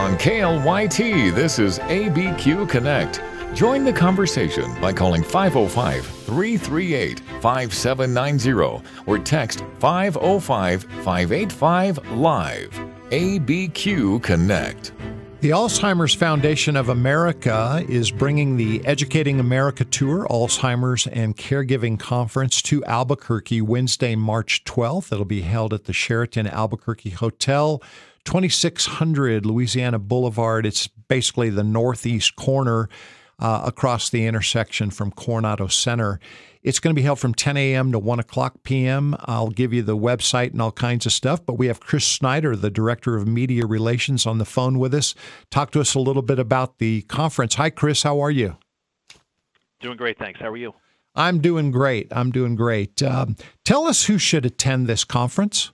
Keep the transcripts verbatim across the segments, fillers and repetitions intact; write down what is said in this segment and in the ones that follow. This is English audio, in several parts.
On K L Y T, this is A B Q Connect. Join the conversation by calling five oh five, three three eight, five seven nine zero or text five oh five, five eight five, LIVE. A B Q Connect. The Alzheimer's Foundation of America is bringing the Educating America Tour, Alzheimer's and Caregiving Conference to Albuquerque Wednesday, March twelfth. It'll be held at the Sheraton Albuquerque Hotel, twenty-six hundred Louisiana Boulevard. It's basically the northeast corner uh, across the intersection from Coronado Center. It's going to be held from ten a.m. to one o'clock p.m. I'll give you the website and all kinds of stuff, but we have Chris Snyder, the Director of Media Relations, on the phone with us. Talk to us a little bit about the conference. Hi, Chris. How are you? Doing great, thanks. How are you? I'm doing great. I'm doing great. Um, tell us who should attend this conference.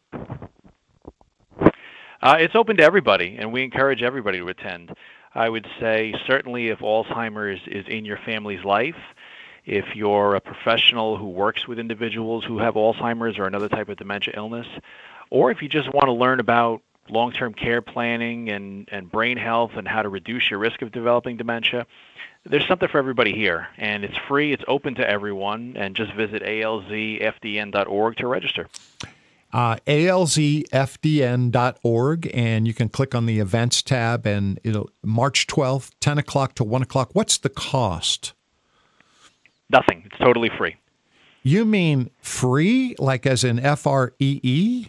Uh, it's open to everybody, and we encourage everybody to attend. I would say certainly if Alzheimer's is in your family's life, if you're a professional who works with individuals who have Alzheimer's or another type of dementia illness, or if you just want to learn about long-term care planning and, and brain health and how to reduce your risk of developing dementia, there's something for everybody here. And it's free, it's open to everyone, and just visit A L Z F D N dot org to register. Uh, A L Z F D N dot org, and you can click on the events tab, and it'll March twelfth, ten o'clock to one o'clock. What's the cost? Nothing. It's totally free. You mean free, like as in F R E E?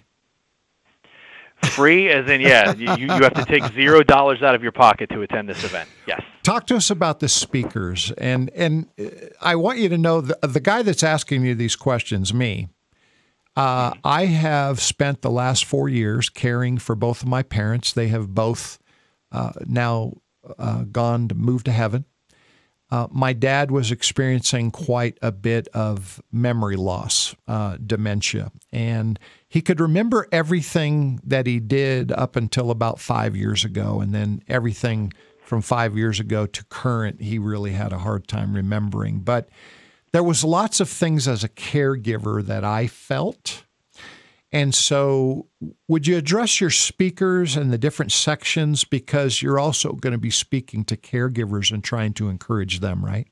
Free as in, yeah, you, you have to take zero dollars out of your pocket to attend this event. Yes. Talk to us about the speakers. And and I want you to know, the, the guy that's asking you these questions, me, uh, I have spent the last four years caring for both of my parents. They have both uh, now uh, gone to move to heaven. Uh, my dad was experiencing quite a bit of memory loss, uh, dementia, and he could remember everything that he did up until about five years ago, and then everything from five years ago to current, he really had a hard time remembering. But there was lots of things as a caregiver that I felt. And so would you address your speakers and the different sections, because you're also going to be speaking to caregivers and trying to encourage them, right?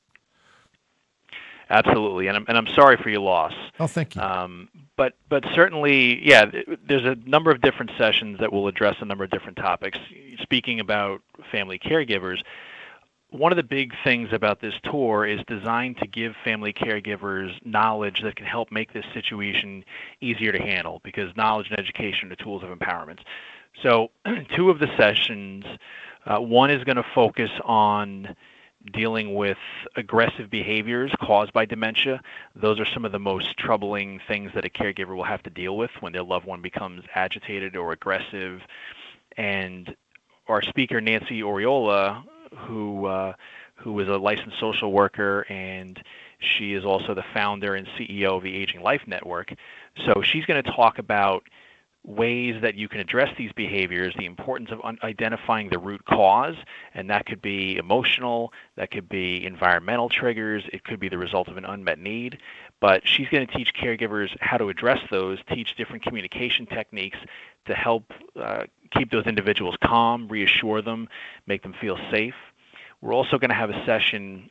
Absolutely, and I'm, and I'm sorry for your loss. Oh, thank you. Um, but but certainly, yeah, there's a number of different sessions that will address a number of different topics. Speaking about family caregivers, one of the big things about this tour is designed to give family caregivers knowledge that can help make this situation easier to handle, because knowledge and education are tools of empowerment. So two of the sessions, uh, one is going to focus on dealing with aggressive behaviors caused by dementia. Those are some of the most troubling things that a caregiver will have to deal with when their loved one becomes agitated or aggressive. And our speaker, Nancy Oriola, who uh, who is a licensed social worker, and she is also the founder and C E O of the Aging Life Network. So she's going to talk about ways that you can address these behaviors, the importance of un- identifying the root cause, and that could be emotional, that could be environmental triggers, it could be the result of an unmet need. But she's going to teach caregivers how to address those, teach different communication techniques to help uh, keep those individuals calm, reassure them, make them feel safe. We're also going to have a session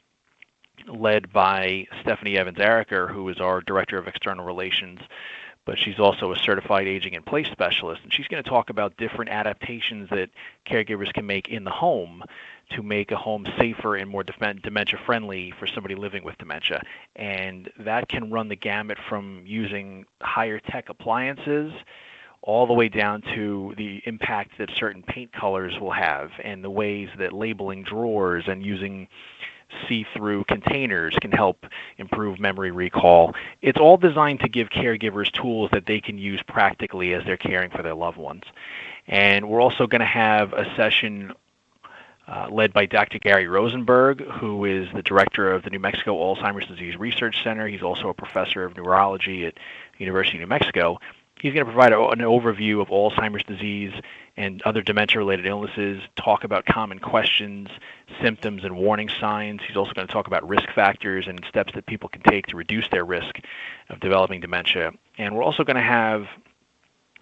led by Stephanie Evans-Ariker, who is our Director of External Relations, but she's also a certified aging in place specialist, and she's going to talk about different adaptations that caregivers can make in the home to make a home safer and more dementia-friendly for somebody living with dementia. And that can run the gamut from using higher tech appliances all the way down to the impact that certain paint colors will have, and the ways that labeling drawers and using see-through containers can help improve memory recall. It's all designed to give caregivers tools that they can use practically as they're caring for their loved ones. And we're also going to have a session uh, led by Doctor Gary Rosenberg, who is the director of the New Mexico Alzheimer's Disease Research Center. He's also a professor of neurology at the University of New Mexico. He's going to provide a, an overview of Alzheimer's disease and other dementia-related illnesses, talk about common questions, symptoms, and warning signs. He's also going to talk about risk factors and steps that people can take to reduce their risk of developing dementia. And we're also going to have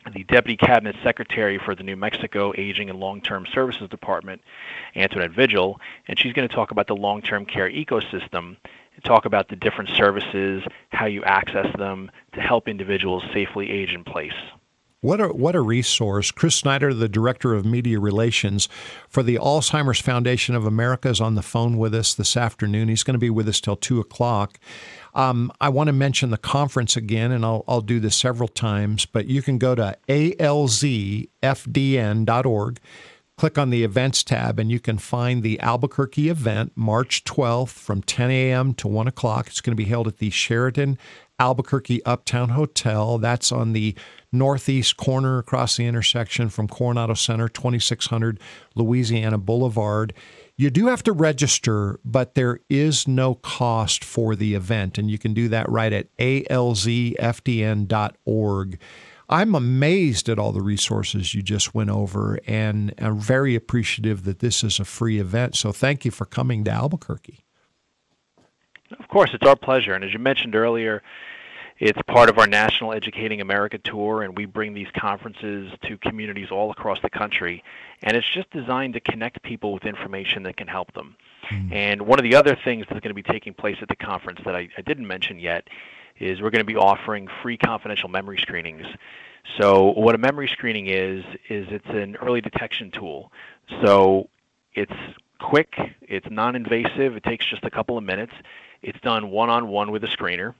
the Deputy Cabinet Secretary for the New Mexico Aging and Long-Term Services Department, Antoinette Vigil, and she's going to talk about the long-term care ecosystem, talk about the different services, how you access them to help individuals safely age in place. What a what a resource. Chris Snyder, the Director of Media Relations for the Alzheimer's Foundation of America, is on the phone with us this afternoon. He's going to be with us till two o'clock. Um, I want to mention the conference again, and I'll, I'll do this several times, but you can go to A L Z F D N dot org, click on the events tab, and you can find the Albuquerque event, March twelfth from ten a.m. to one o'clock. It's going to be held at the Sheraton Albuquerque Uptown Hotel. That's on the northeast corner across the intersection from Coronado Center, twenty-six hundred Louisiana Boulevard. You do have to register, but there is no cost for the event, and you can do that right at A L Z F D N dot org. I'm amazed at all the resources you just went over, and I'm very appreciative that this is a free event. So thank you for coming to Albuquerque. Of course, it's our pleasure. And as you mentioned earlier, it's part of our National Educating America tour, and we bring these conferences to communities all across the country. And it's just designed to connect people with information that can help them. Mm. And one of the other things that's going to be taking place at the conference that I, I didn't mention yet is we're going to be offering free confidential memory screenings. So what a memory screening is, is it's an early detection tool. So it's quick, it's non-invasive, it takes just a couple of minutes. It's done one-on-one with a screener.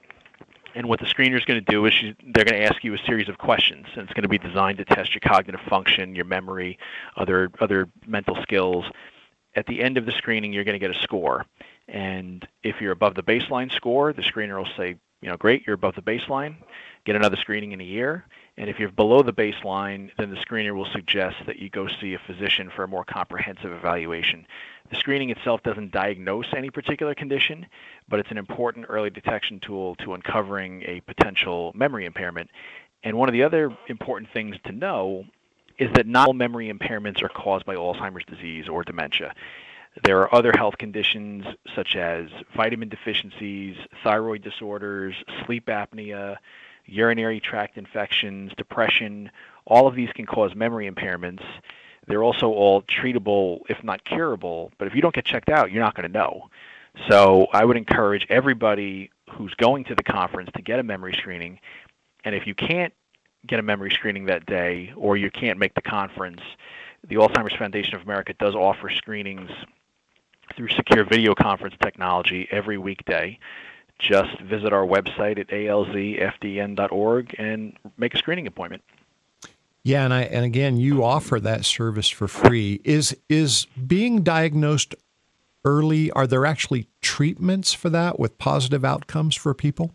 And what the screener is going to do is she, they're going to ask you a series of questions, and it's going to be designed to test your cognitive function, your memory, other other mental skills. At the end of the screening, you're going to get a score. And if you're above the baseline score, the screener will say, you know, great, you're above the baseline, get another screening in a year. And if you're below the baseline, then the screener will suggest that you go see a physician for a more comprehensive evaluation. The screening itself doesn't diagnose any particular condition, but it's an important early detection tool to uncovering a potential memory impairment. And one of the other important things to know is that not all memory impairments are caused by Alzheimer's disease or dementia. There are other health conditions such as vitamin deficiencies, thyroid disorders, sleep apnea, urinary tract infections, depression. All of these can cause memory impairments. They're also all treatable, if not curable, but if you don't get checked out, you're not going to know. So I would encourage everybody who's going to the conference to get a memory screening. And if you can't get a memory screening that day or you can't make the conference, the Alzheimer's Foundation of America does offer screenings through secure video conference technology every weekday. Just visit our website at A L Z F D N dot org and make a screening appointment. Yeah, and I and again, you offer that service for free. Is is being diagnosed early, are there actually treatments for that with positive outcomes for people?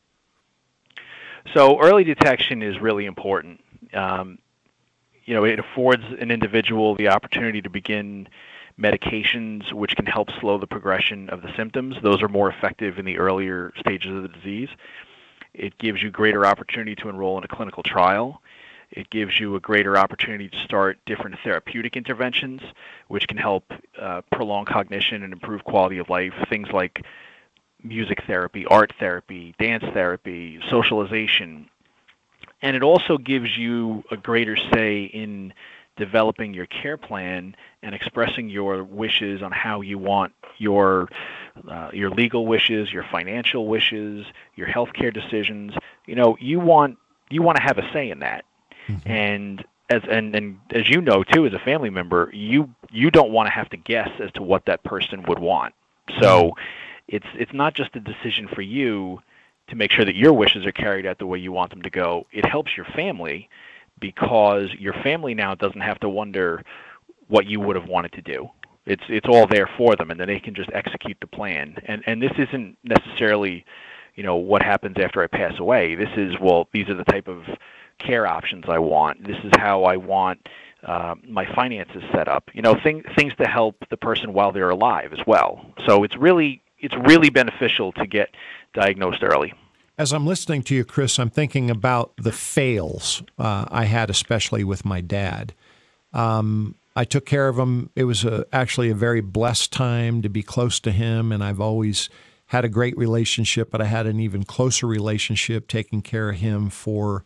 So early detection is really important. Um, you know, it affords an individual the opportunity to begin medications which can help slow the progression of the symptoms. Those are more effective in the earlier stages of the disease. It gives you greater opportunity to enroll in a clinical trial. It gives you a greater opportunity to start different therapeutic interventions, which can help uh, prolong cognition and improve quality of life. Things like music therapy, art therapy, dance therapy, socialization. And it also gives you a greater say in developing your care plan and expressing your wishes on how you want your uh, your legal wishes, your financial wishes, your healthcare decisions. You know, you want you want to have a say in that. Mm-hmm. And as and, and as you know too, as a family member, you you don't want to have to guess as to what that person would want. So it's it's not just a decision for you to make sure that your wishes are carried out the way you want them to go. It helps your family because your family now doesn't have to wonder what you would have wanted to do. It's it's all there for them, and then they can just execute the plan. And and this isn't necessarily, you know, what happens after I pass away. This is, well, these are the type of care options I want. This is how I want uh, my finances set up. You know, thing, things to help the person while they're alive as well. So it's really it's really beneficial to get diagnosed early. As I'm listening to you, Chris, I'm thinking about the fails uh, I had, especially with my dad. Um, I took care of him. It was a, actually a very blessed time to be close to him, and I've always had a great relationship, but I had an even closer relationship taking care of him for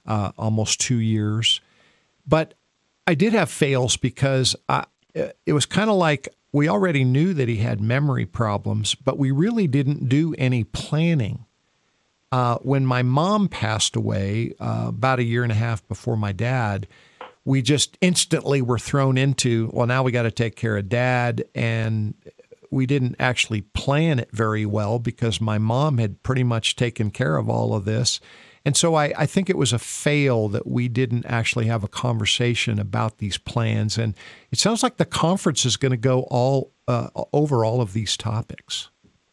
uh, almost two years. But I did have fails because I, it was kind of like we already knew that he had memory problems, but we really didn't do any planning. Uh, when my mom passed away uh, about a year and a half before my dad, we just instantly were thrown into, well, now we got to take care of Dad. And we didn't actually plan it very well because my mom had pretty much taken care of all of this. And so I, I think it was a fail that we didn't actually have a conversation about these plans. And it sounds like the conference is going to go all uh, over all of these topics.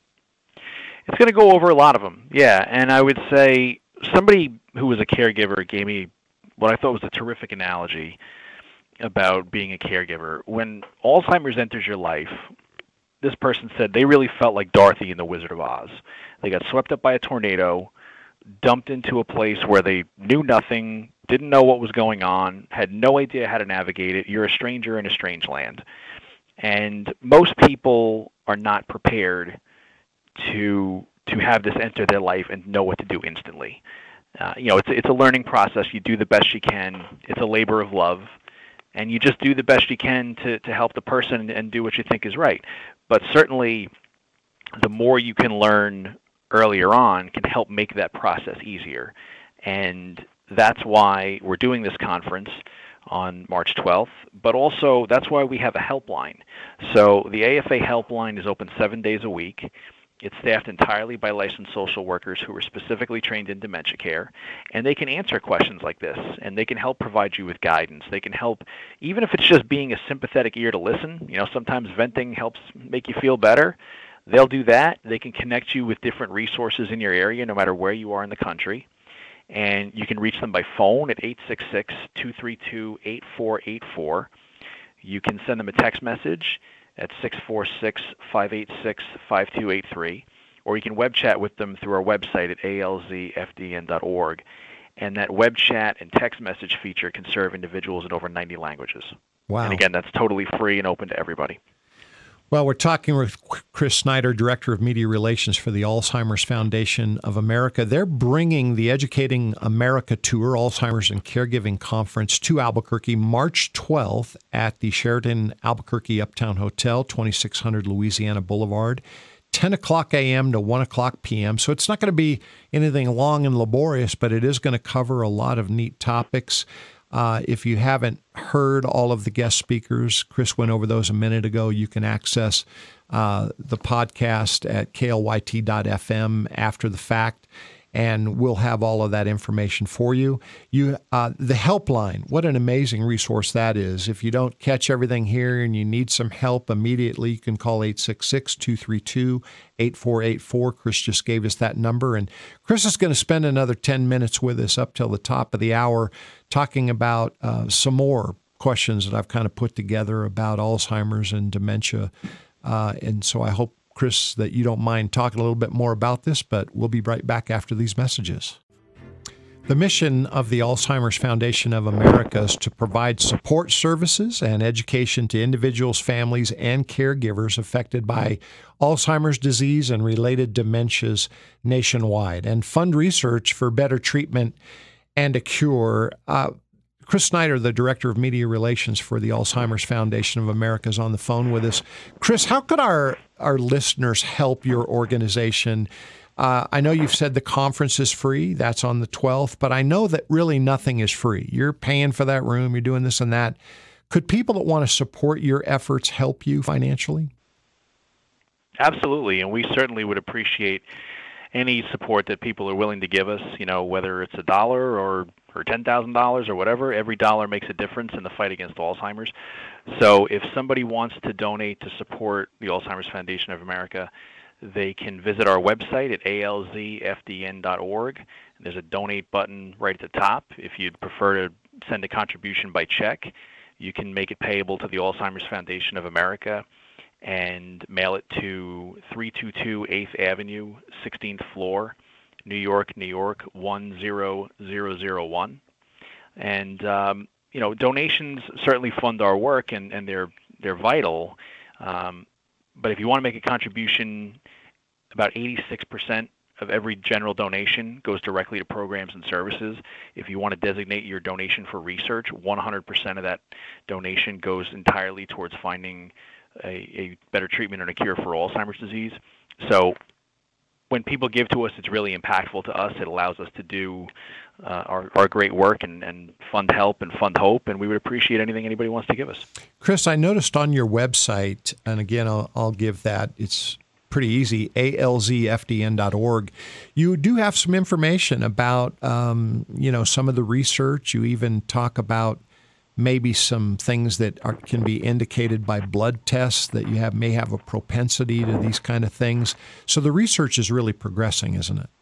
It's going to go over a lot of them, yeah. And I would say somebody who was a caregiver gave me what I thought was a terrific analogy about being a caregiver. When Alzheimer's enters your life, this person said they really felt like Dorothy in The Wizard of Oz. They got swept up by a tornado, dumped into a place where they knew nothing, didn't know what was going on, had no idea how to navigate it. You're a stranger in a strange land. And most people are not prepared to to have this enter their life and know what to do instantly. Uh, you know, it's it's a learning process. You do the best you can. It's a labor of love, and you just do the best you can to to help the person and do what you think is right. But certainly, the more you can learn earlier on can help make that process easier. And that's why we're doing this conference on March twelfth, but also that's why we have a helpline. So the A F A helpline is open seven days a week. It's staffed entirely by licensed social workers who are specifically trained in dementia care, and they can answer questions like this, and they can help provide you with guidance. They can help, even if it's just being a sympathetic ear to listen. You know, sometimes venting helps make you feel better. They'll do that. They can connect you with different resources in your area, no matter where you are in the country. And you can reach them by phone at eight six six, two three two, eight four eight four. You can send them a text message at six four six, five eight six, five two eight three, or you can web chat with them through our website at A L Z F D N dot org. And that web chat and text message feature can serve individuals in over ninety languages. Wow. And again, that's totally free and open to everybody. Well, we're talking with Chris Snyder, Director of Media Relations for the Alzheimer's Foundation of America. They're bringing the Educating America Tour, Alzheimer's and Caregiving Conference, to Albuquerque March twelfth at the Sheraton Albuquerque Uptown Hotel, twenty-six hundred Louisiana Boulevard, ten o'clock a.m. to one o'clock p.m. So it's not going to be anything long and laborious, but it is going to cover a lot of neat topics. Uh, if you haven't heard all of the guest speakers, Chris went over those a minute ago. You can access uh, the podcast at K L Y T dot F M after the fact, and we'll have all of that information for you. You, uh, the helpline, what an amazing resource that is. If you don't catch everything here and you need some help immediately, you can call eight six six, two three two, eight four eight four. Chris just gave us that number. And Chris is going to spend another ten minutes with us up till the top of the hour talking about uh, some more questions that I've kind of put together about Alzheimer's and dementia. Uh, and so I hope, Chris, that you don't mind talking a little bit more about this, but we'll be right back after these messages. The mission of the Alzheimer's Foundation of America is to provide support services and education to individuals, families, and caregivers affected by Alzheimer's disease and related dementias nationwide, and fund research for better treatment and a cure. Uh, Chris Snyder, the Director of Media Relations for the Alzheimer's Foundation of America, is on the phone with us. Chris, how could our, our listeners help your organization? Uh, I know you've said the conference is free. That's on the twelfth, but I know that really nothing is free. You're paying for that room. You're doing this and that. Could people that want to support your efforts help you financially? Absolutely, and we certainly would appreciate any support that people are willing to give us, you know, whether it's a dollar or, or ten thousand dollars or whatever. Every dollar makes a difference in the fight against Alzheimer's. So if somebody wants to donate to support the Alzheimer's Foundation of America, they can visit our website at A L Z F D N dot org. There's a donate button right at the top. If you'd prefer to send a contribution by check, you can make it payable to the Alzheimer's Foundation of America and mail it to three two two eighth Avenue, sixteenth floor, New York, New York, one zero zero zero one. And, um, you know, donations certainly fund our work, and, and they're, they're vital. Um, but if you want to make a contribution, about eighty-six percent of every general donation goes directly to programs and services. If you want to designate your donation for research, one hundred percent of that donation goes entirely towards finding a, a better treatment and a cure for Alzheimer's disease. So when people give to us, it's really impactful to us. It allows us to do uh, our, our great work and, and fund help and fund hope, and we would appreciate anything anybody wants to give us. Chris, I noticed on your website, and again, I'll, I'll give that, it's pretty easy, A L Z F D N dot org. You do have some information about, um, you know, some of the research. You even talk about maybe some things that are, can be indicated by blood tests that you have may have a propensity to these kind of things. So the research is really progressing, isn't it?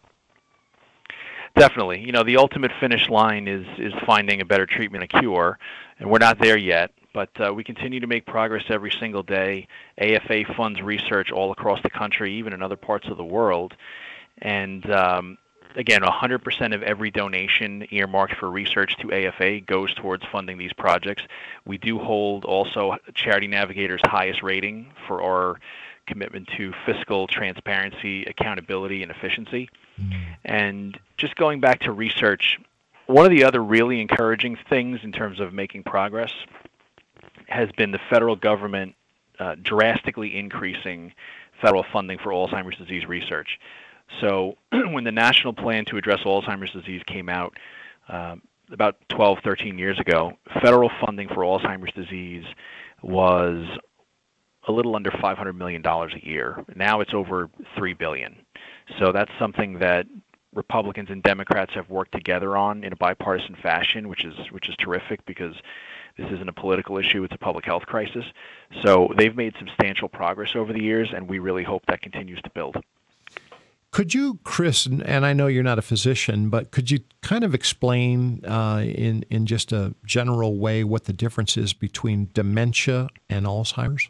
Definitely. You know, the ultimate finish line is is finding a better treatment, a cure, and we're not there yet. But uh, we continue to make progress every single day. A F A funds research all across the country, even in other parts of the world. And um, again, one hundred percent of every donation earmarked for research to A F A goes towards funding these projects. We do hold also Charity Navigator's highest rating for our commitment to fiscal transparency, accountability, and efficiency. Mm-hmm. And just going back to research, one of the other really encouraging things in terms of making progress has been the federal government uh, drastically increasing federal funding for Alzheimer's disease research. So when the National Plan to Address Alzheimer's Disease came out um, about twelve, thirteen years ago, federal funding for Alzheimer's disease was a little under five hundred million dollars a year. Now it's over three billion dollars. So that's something that Republicans and Democrats have worked together on in a bipartisan fashion, which is which is terrific because this isn't a political issue, it's a public health crisis. So they've made substantial progress over the years, and we really hope that continues to build. Could you, Chris, and I know you're not a physician, but could you kind of explain uh, in, in just a general way what the difference is between dementia and Alzheimer's?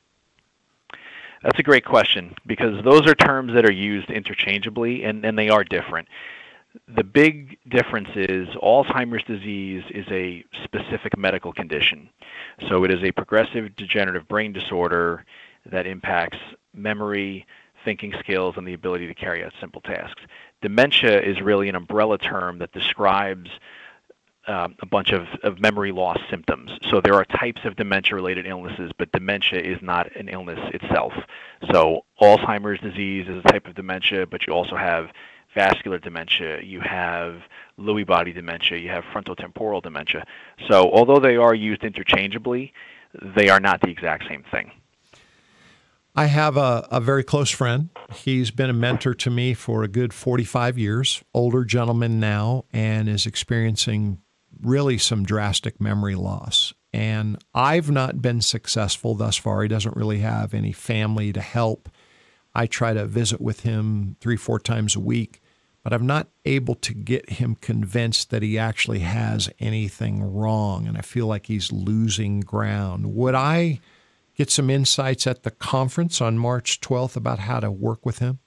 That's a great question because those are terms that are used interchangeably, and, and they are different. The big difference is Alzheimer's disease is a specific medical condition. So it is a progressive degenerative brain disorder that impacts memory, thinking skills, and the ability to carry out simple tasks. Dementia is really an umbrella term that describes um, a bunch of, of memory loss symptoms. So there are types of dementia-related illnesses, but dementia is not an illness itself. So Alzheimer's disease is a type of dementia, but you also have vascular dementia, you have Lewy body dementia, you have frontotemporal dementia. So although they are used interchangeably, they are not the exact same thing. I have a, a very close friend. He's been a mentor to me for a good forty-five years, older gentleman now, and is experiencing really some drastic memory loss. And I've not been successful thus far. He doesn't really have any family to help. I try to visit with him three, four times a week, but I'm not able to get him convinced that he actually has anything wrong, and I feel like he's losing ground. Would I get some insights at the conference on March twelfth about how to work with him?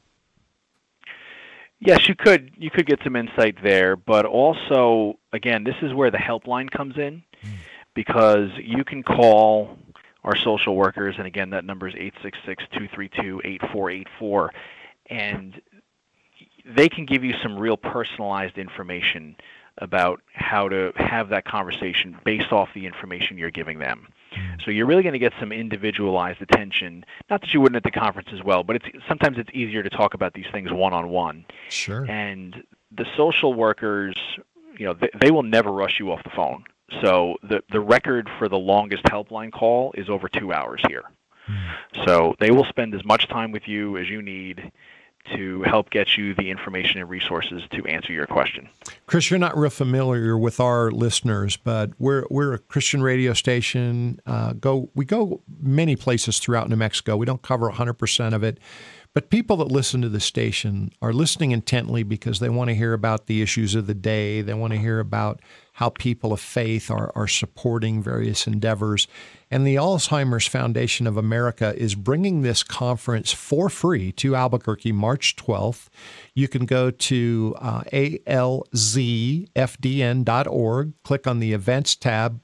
Yes, you could. You could get some insight there, but also, again, this is where the helpline comes in, because you can call our social workers, and again, that number is eight six six, two three two, eight four eight four, and they can give you some real personalized information about how to have that conversation based off the information you're giving them. So you're really going to get some individualized attention. Not that you wouldn't at the conference as well, but it's sometimes it's easier to talk about these things one-on-one. Sure. And the social workers, you know, they, they will never rush you off the phone. So the, the record for the longest helpline call is over two hours here. Mm. So they will spend as much time with you as you need to help get you the information and resources to answer your question. Chris, you're not real familiar with our listeners, but we're we're a Christian radio station. Uh, go we go many places throughout New Mexico. We don't cover one hundred percent of it, but people that listen to the station are listening intently because they want to hear about the issues of the day. They want to hear about how people of faith are, are supporting various endeavors. And the Alzheimer's Foundation of America is bringing this conference for free to Albuquerque March twelfth. You can go to uh, A L Z F D N dot org, click on the events tab,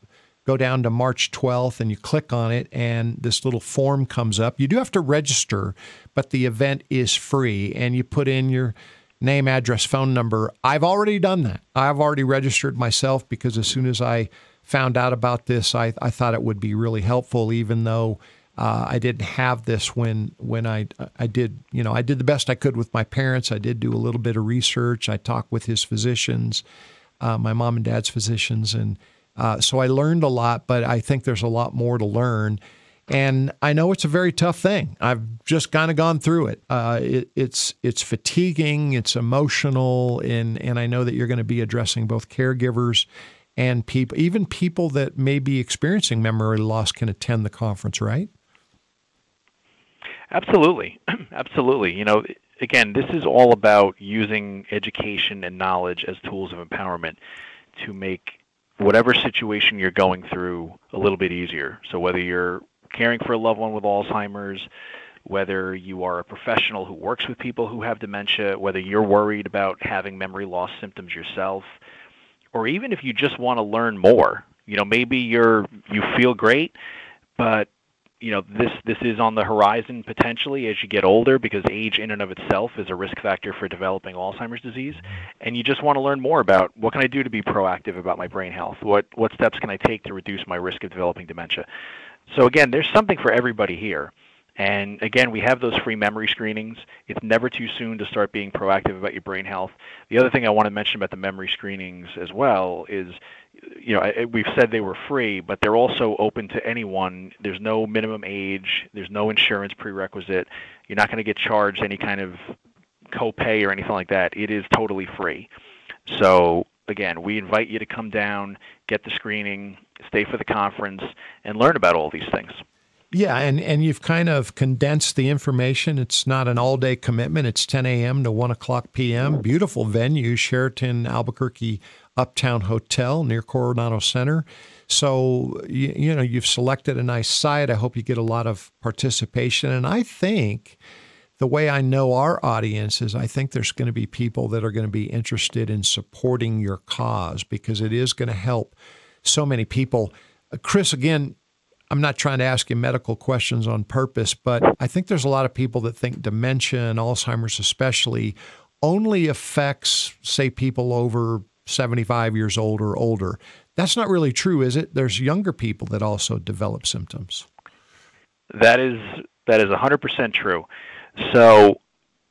go down to March twelfth and you click on it and this little form comes up. You do have to register, but the event is free, and you put in your name, address, phone number. I've already done that. I've already registered myself because as soon as I found out about this, I, I thought it would be really helpful, even though uh, I didn't have this when when I I did, you know, I did the best I could with my parents. I did do a little bit of research. I talked with his physicians, uh, my mom and dad's physicians, and uh, so I learned a lot, but I think there's a lot more to learn. And I know it's a very tough thing. I've just kind of gone through it. Uh, it it's it's fatiguing, it's emotional, and and I know that you're going to be addressing both caregivers and people, even people that may be experiencing memory loss can attend the conference, right? Absolutely, absolutely. You know, again, this is all about using education and knowledge as tools of empowerment to make whatever situation you're going through a little bit easier. So whether you're caring for a loved one with Alzheimer's, whether you are a professional who works with people who have dementia, whether you're worried about having memory loss symptoms yourself, or even if you just want to learn more. You know, maybe you're you feel great, but you know this this is on the horizon potentially as you get older, because age in and of itself is a risk factor for developing Alzheimer's disease, and you just want to learn more about what can I do to be proactive about my brain health? What what steps can I take to reduce my risk of developing dementia? So again, there's something for everybody here. And again, we have those free memory screenings. It's never too soon to start being proactive about your brain health. The other thing I want to mention about the memory screenings as well is, you know, we've said they were free, but they're also open to anyone. There's no minimum age. There's no insurance prerequisite. You're not going to get charged any kind of copay or anything like that. It is totally free. So again, we invite you to come down, get the screening, stay for the conference, and learn about all these things. Yeah, and, and you've kind of condensed the information. It's not an all-day commitment. It's ten a.m. to one o'clock p.m. Beautiful venue, Sheraton Albuquerque Uptown Hotel near Coronado Center. So, you, you know, you've selected a nice site. I hope you get a lot of participation. And I think the way I know our audience is I think there's going to be people that are going to be interested in supporting your cause, because it is going to help so many people. Uh, Chris, again, I'm not trying to ask you medical questions on purpose, but I think there's a lot of people that think dementia and Alzheimer's especially only affects, say, people over seventy-five years old or older. That's not really true, is it? There's younger people that also develop symptoms. That is that is one hundred percent true. So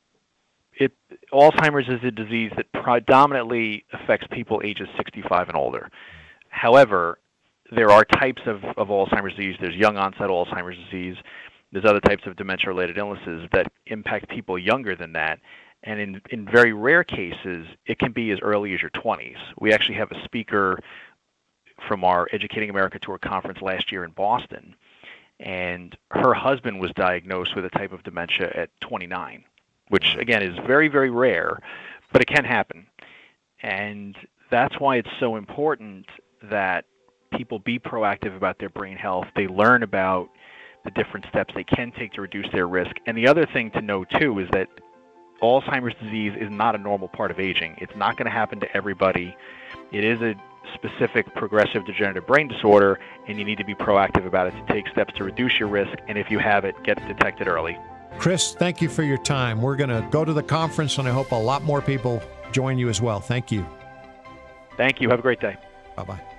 it Alzheimer's is a disease that predominantly affects people ages sixty-five and older. However, there are types of, of Alzheimer's disease. There's young onset Alzheimer's disease. There's other types of dementia-related illnesses that impact people younger than that. And in, in very rare cases, it can be as early as your twenties. We actually have a speaker from our Educating America Tour conference last year in Boston, and her husband was diagnosed with a type of dementia at twenty-nine, which, again, is very, very rare, but it can happen. And that's why it's so important that people be proactive about their brain health. They learn about the different steps they can take to reduce their risk. And the other thing to know, too, is that Alzheimer's disease is not a normal part of aging. It's not going to happen to everybody. It is a specific progressive degenerative brain disorder, and you need to be proactive about it to take steps to reduce your risk. And if you have it, get it detected early. Chris, thank you for your time. We're going to go to the conference, and I hope a lot more people join you as well. Thank you. Thank you. Have a great day. Bye-bye.